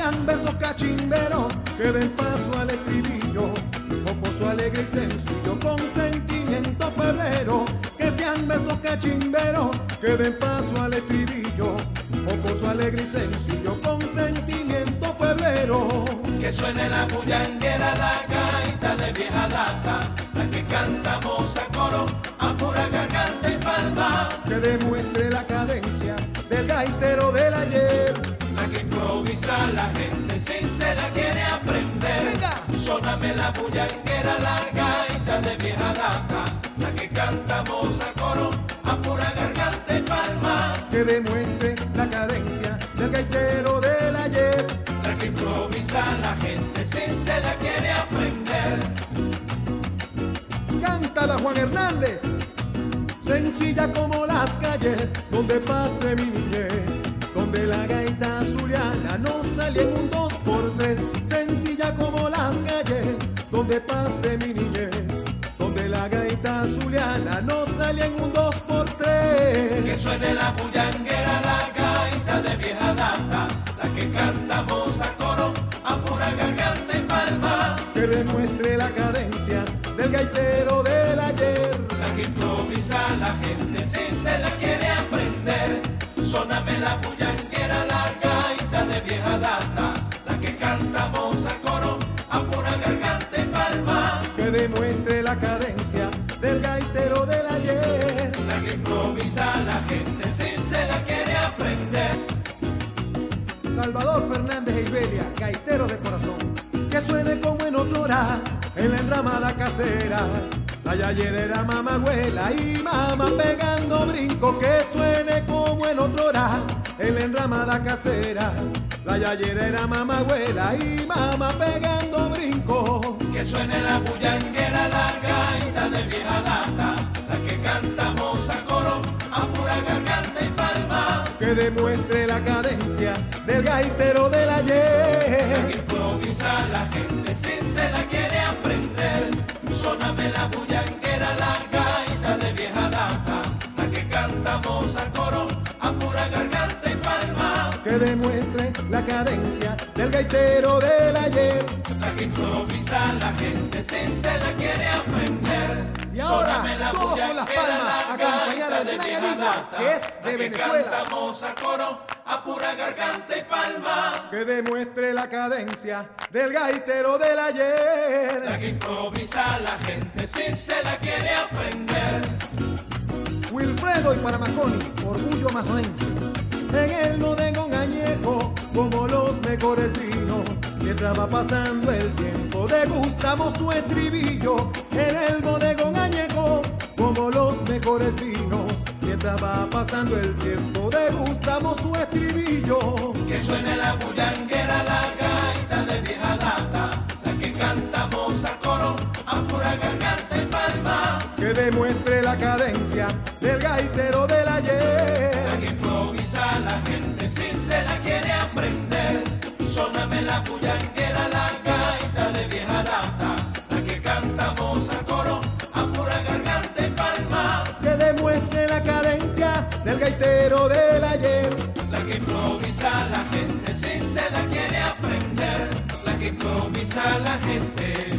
sean versos cachimberos que den paso al estribillo, jocoso, alegre y sencillo, con sentimiento pueblero. Que sean versos cachimberos que den paso al estribillo, jocoso, alegre y sencillo, con sentimiento pueblero. Que suene la bullanguera, la gaita de vieja data, la que cantamos a coro, a pura garganta y palma. Que demuestre la cadencia del gaitero del ayer, La que improvisa la gente si se la quiere aprender. Sóname la bullanguera, la gaita de vieja data, la que cantamos a coro, a pura garganta y palma. que demuestre la cadencia del gaitero del ayer, La que improvisa la gente si se la quiere aprender. cántala Juan Hernández, sencilla como las calles donde pase mi niñez, donde la gaita zuliana no salía en un 2x3, sencilla como las calles donde pase mi niñez, donde la gaita zuliana no salía en un 2x3. Que suene la bullanguera, la gaita de vieja data, la que cantamos a coro, a pura garganta y palma. Que demuestre la cadencia del gaitero del ayer, La que improvisa la gente si se la quiere aprender. Sóname la bullanguera, la gaita de vieja data, la que cantamos a coro, a pura garganta y palma. que demuestre la cadencia del gaitero del ayer, La que improvisa la gente si se la quiere aprender. Salvador Fernández e Ibelia, gaiteros de corazón. Que suene como en otrora, en la enramada casera, la yayerera mamagüela y mamá pegando brinco. Que suene como en otrora, en la enramada casera, la yayerera mamagüela y mamá pegando brinco. Que suene la bullanguera, la gaita de vieja data, la que cantamos a coro, a pura garganta y palma. Que demuestre la cadencia del gaitero del La ayer, que improvisa la gente si se la quiere aprender. Sóname la bullanguera, la gaita de vieja data, la que cantamos a coro, a pura garganta y palma. que demuestre la cadencia del gaitero del ayer. La que improvisa la gente si se la quiere aprender. Y ahora, Sóname la todos con las bullanguera, palmas, la acompañada gaita de de una vieja enigma, data, que es la de que Venezuela. cantamos a coro, a pura garganta y palma. Que demuestre la cadencia del gaitero del ayer. La que improvisa la gente si se la quiere aprender. Wilfredo y Paramaconi, orgullo amazonense. En el bodegón añejo, como los mejores vinos, mientras va pasando el tiempo, degustamos su estribillo. En el bodegón añejo, como los mejores vinos, mientras va pasando el tiempo, degustamos su estribillo. Que suene la bullanguera, la gaita de vieja data, la que cantamos a coro, a pura garganta y palma. Que demuestre la cadencia del gaitero del ayer. La que improvisa la gente si se la quiere aprender. Sóname la bullanguera, la gaita de vieja data, la que cantamos a coro, a pura garganta y palma. Que demuestre la cadencia del gaitero del ayer. La que improvisa la gente si se la quiere aprender. La que improvisa la gente.